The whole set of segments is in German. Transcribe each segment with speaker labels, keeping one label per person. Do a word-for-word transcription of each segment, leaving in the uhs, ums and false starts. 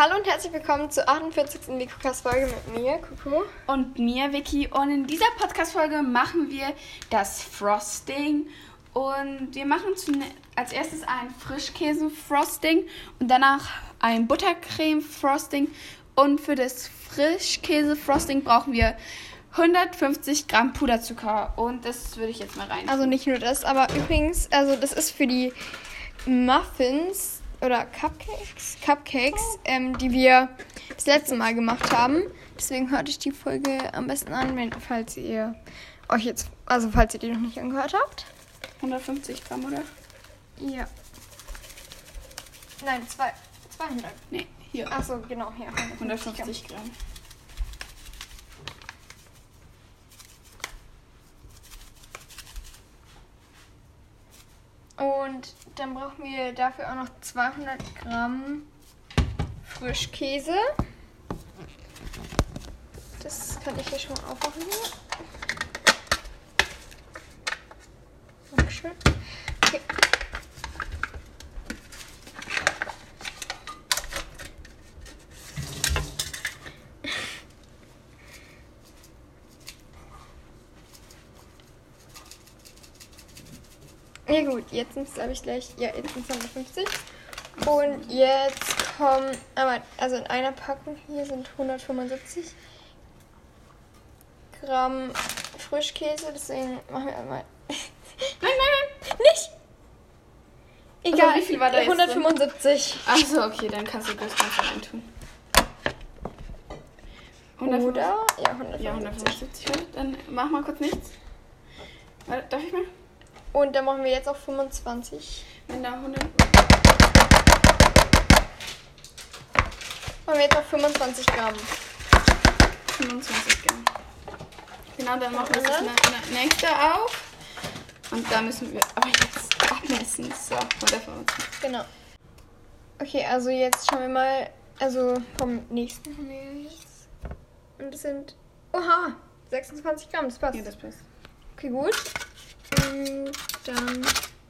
Speaker 1: Hallo und herzlich willkommen zur achtundvierzigsten Vikocast-Folge mit mir, Coco.
Speaker 2: Und mir, Vicky. Und in dieser Podcast-Folge machen wir das Frosting. Und wir machen als erstes ein Frischkäse-Frosting und danach ein Buttercreme-Frosting. Und für das Frischkäse-Frosting brauchen wir hundertfünfzig Gramm Puderzucker. Und das würde ich jetzt mal rein.
Speaker 1: Also nicht nur das, aber übrigens, also das ist für die Muffins oder Cupcakes, Cupcakes, oh. ähm, die wir das letzte Mal gemacht haben. Deswegen hört euch die Folge am besten an, wenn, falls ihr euch jetzt, also falls ihr die noch nicht angehört habt.
Speaker 2: hundertfünfzig Gramm, oder?
Speaker 1: Ja. Nein, zwei, zweihundert.
Speaker 2: Nee, hier.
Speaker 1: Achso, genau, hier.
Speaker 2: hundertfünfzig Gramm.
Speaker 1: Und dann brauchen wir dafür auch noch zweihundert Gramm Frischkäse. Das kann ich hier schon mal aufmachen. Dankeschön. Okay. Ja gut, jetzt sind es glaube ich gleich, ja jetzt sind es hundertfünfzig. Und jetzt kommen, aber also in einer Packung hier sind hundertfünfundsiebzig Gramm Frischkäse, deswegen machen wir einmal. Nein, nein, nein, nicht! Egal,
Speaker 2: also, wie viel war da jetzt
Speaker 1: hundertfünfundsiebzig.
Speaker 2: Achso, okay, dann kannst du das Ganze reintun.
Speaker 1: Oder? Ja, hundertfünfundsiebzig.
Speaker 2: Ja, hundertfünfundsiebzig. Dann mach mal kurz nichts. Warte, darf ich mal?
Speaker 1: Und dann machen wir jetzt auch fünfundzwanzig.
Speaker 2: Wenn da hundert.
Speaker 1: Machen wir jetzt auch fünfundzwanzig Gramm.
Speaker 2: fünfundzwanzig Gramm. Genau, dann machen wir das eine nächste auf. Und da müssen wir aber jetzt abmessen. So, hundertfünfundzwanzig.
Speaker 1: Genau. Okay, also jetzt schauen wir mal. Also vom nächsten haben wir jetzt. Und das sind. Oha! sechsundzwanzig Gramm, das passt.
Speaker 2: Ja, das passt.
Speaker 1: Okay, gut. Und dann.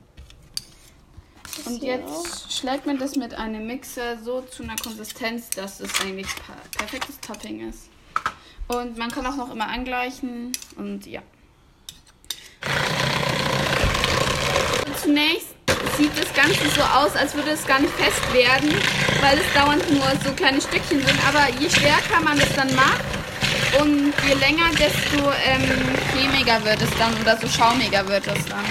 Speaker 2: Und jetzt auch. Schlägt man das mit einem Mixer so zu einer Konsistenz, dass es eigentlich perfektes Topping ist. Und man kann auch noch immer angleichen. Und ja. Und zunächst sieht das Ganze so aus, als würde es gar nicht fest werden, weil es dauernd nur so kleine Stückchen sind. Aber je stärker man es dann macht, und je länger, desto ähm, cremiger wird es dann oder so schaumiger wird es dann.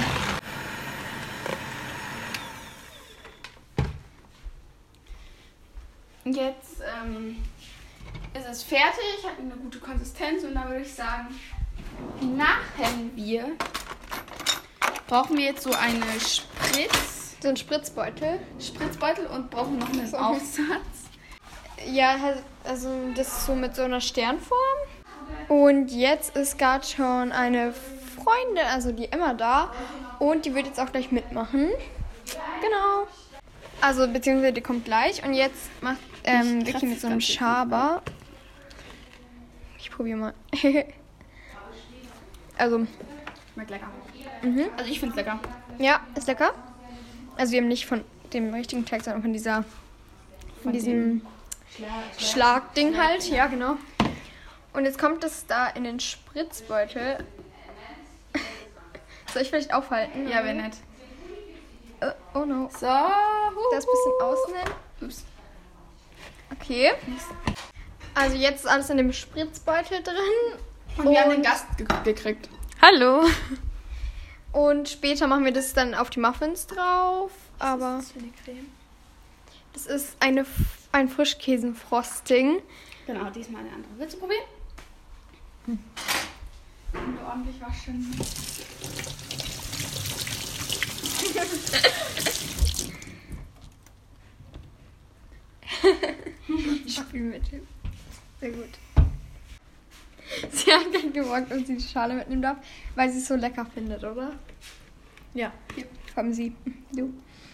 Speaker 2: Und jetzt ähm, ist es fertig, hat eine gute Konsistenz und dann würde ich sagen, nachher wir brauchen wir jetzt so eine Spritz.
Speaker 1: So ein Spritzbeutel.
Speaker 2: Spritzbeutel und brauchen noch einen
Speaker 1: so.
Speaker 2: Aufsatz.
Speaker 1: Ja, also das ist so mit so einer Sternform. Und jetzt ist gerade schon eine Freundin, also die Emma, da. Und die wird jetzt auch gleich mitmachen. Genau. Also, beziehungsweise die kommt gleich. Und jetzt macht ähm, Vicky mit so einem Schaber. Ich probiere mal. Also.
Speaker 2: Schmeckt lecker.
Speaker 1: Mhm.
Speaker 2: Also ich finde es lecker.
Speaker 1: Ja, ist lecker. Also wir haben nicht von dem richtigen Teig, sondern von dieser, von, von diesem Schlag, Schlagding Schlag, halt. Ja, genau. Und jetzt kommt es da in den Spritzbeutel. Soll ich vielleicht aufhalten?
Speaker 2: Ja, wäre nett.
Speaker 1: Uh, oh no.
Speaker 2: So. Huhu.
Speaker 1: Das bisschen ausnehmen.
Speaker 2: Ups.
Speaker 1: Okay. Also jetzt ist alles in dem Spritzbeutel drin.
Speaker 2: Und, und wir haben den Gast ge- gekriegt.
Speaker 1: Hallo. Und später machen wir das dann auf die Muffins drauf.
Speaker 2: Was
Speaker 1: aber
Speaker 2: ist das für eine Creme?
Speaker 1: Das ist eine, ein Frischkäse-Frosting.
Speaker 2: Genau, diesmal eine andere. Willst du probieren? Hm. Wenn du ordentlich waschen.
Speaker 1: Spülmittel. Sehr gut. Sie hat gerade gewollt, ob sie die Schale mitnehmen darf, weil sie es so lecker findet, oder?
Speaker 2: Ja. Hier.
Speaker 1: Kommen Sie. Du.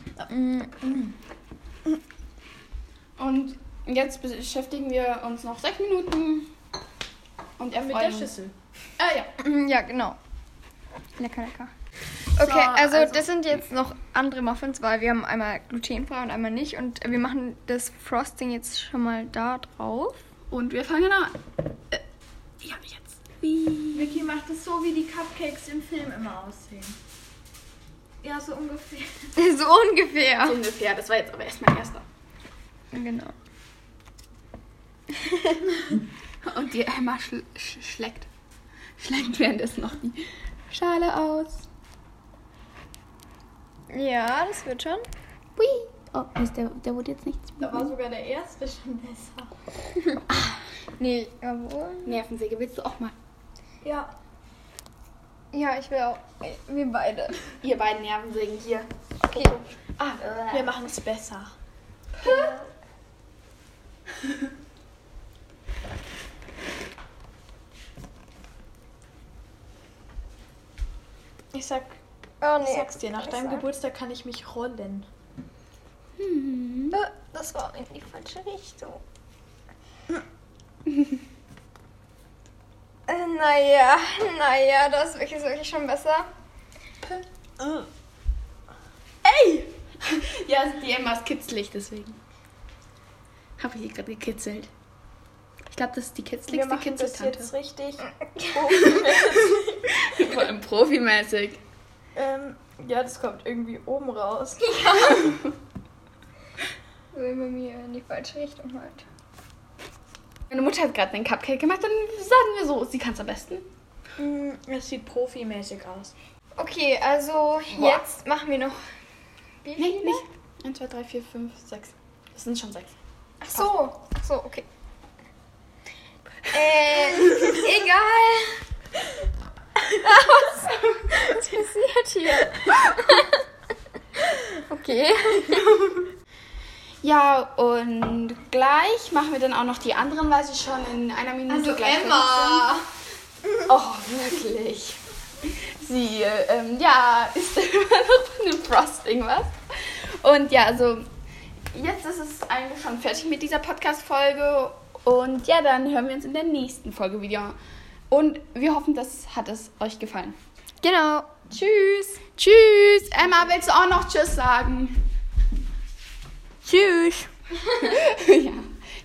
Speaker 2: Und jetzt beschäftigen wir uns noch sechs Minuten und erfreuen
Speaker 1: mit der
Speaker 2: uns.
Speaker 1: Schüssel.
Speaker 2: Ah ja.
Speaker 1: Ja, genau. Lecker, lecker. Okay,
Speaker 2: So,
Speaker 1: also,
Speaker 2: also-
Speaker 1: das sind jetzt noch andere Muffins, weil wir haben einmal glutenfrei und einmal nicht. Und wir machen das Frosting jetzt schon mal da drauf.
Speaker 2: Und wir fangen an. Äh, ja, jetzt. Wie?
Speaker 3: Vicky macht es so, wie die Cupcakes im Film immer aussehen. Ja, so ungefähr.
Speaker 1: So ungefähr.
Speaker 2: So ungefähr. Das war jetzt aber erst mein erster.
Speaker 1: Genau.
Speaker 2: Und die Emma schl sch schlägt. Schlägt währenddessen noch die Schale aus.
Speaker 1: Ja, das wird schon.
Speaker 2: Hui. Oh, ist der, der wurde jetzt nichts.
Speaker 3: Da war sogar der erste schon besser.
Speaker 1: Nee, jawohl.
Speaker 2: Nervensäge, willst du auch mal?
Speaker 3: Ja.
Speaker 1: Ja, ich will auch. Wir beide.
Speaker 2: Ihr beiden Nervensägen hier.
Speaker 1: Okay.
Speaker 2: Ah,
Speaker 3: Wir machen es besser. Ich sag,
Speaker 1: Oh
Speaker 3: ich
Speaker 1: nee.
Speaker 3: sag's dir, nach
Speaker 1: Ich
Speaker 3: deinem
Speaker 1: sag-
Speaker 3: Geburtstag kann ich mich rollen.
Speaker 2: Hm.
Speaker 1: Äh, Das war in die falsche Richtung. äh, naja, naja, das ist wirklich, wirklich schon besser.
Speaker 2: Ey! Ja, die Emma ist kitzlig, deswegen. Habe ich die gerade gekitzelt. Ich glaube, das ist die
Speaker 3: Wir
Speaker 2: kitzligste
Speaker 3: machen das
Speaker 2: Kitzeltante.
Speaker 3: jetzt richtig.
Speaker 2: Vor allem profimäßig.
Speaker 3: ähm, ja, das kommt irgendwie oben raus.
Speaker 1: Will bei mir in die falsche Richtung halt.
Speaker 2: Meine Mutter hat gerade einen Cupcake gemacht, dann sagen wir so, sie kann es am besten.
Speaker 3: Mm, Es sieht profimäßig aus.
Speaker 1: Okay, also jetzt machen wir noch. Wie
Speaker 2: Nee,
Speaker 1: viele?
Speaker 2: nicht. eins, zwei, drei, vier, fünf, sechs. Das sind schon sechs.
Speaker 1: Ach so, ach so, okay. Äh, egal. Was, was passiert hier? Okay.
Speaker 2: Ja, und gleich machen wir dann auch noch die anderen, weil sie schon in einer Minute
Speaker 1: Also
Speaker 2: gleich
Speaker 1: Emma.
Speaker 2: fertig sind. Oh, wirklich. Sie, ähm, ja, ist immer noch eine Frosting, was? Und ja, also jetzt ist es eigentlich schon fertig mit dieser Podcast-Folge. Und ja, dann hören wir uns in der nächsten Folge wieder. Und wir hoffen, das hat es euch gefallen.
Speaker 1: Genau. Tschüss.
Speaker 2: Tschüss. Emma, willst du auch noch Tschüss sagen?
Speaker 1: Tschüss.
Speaker 2: Ja.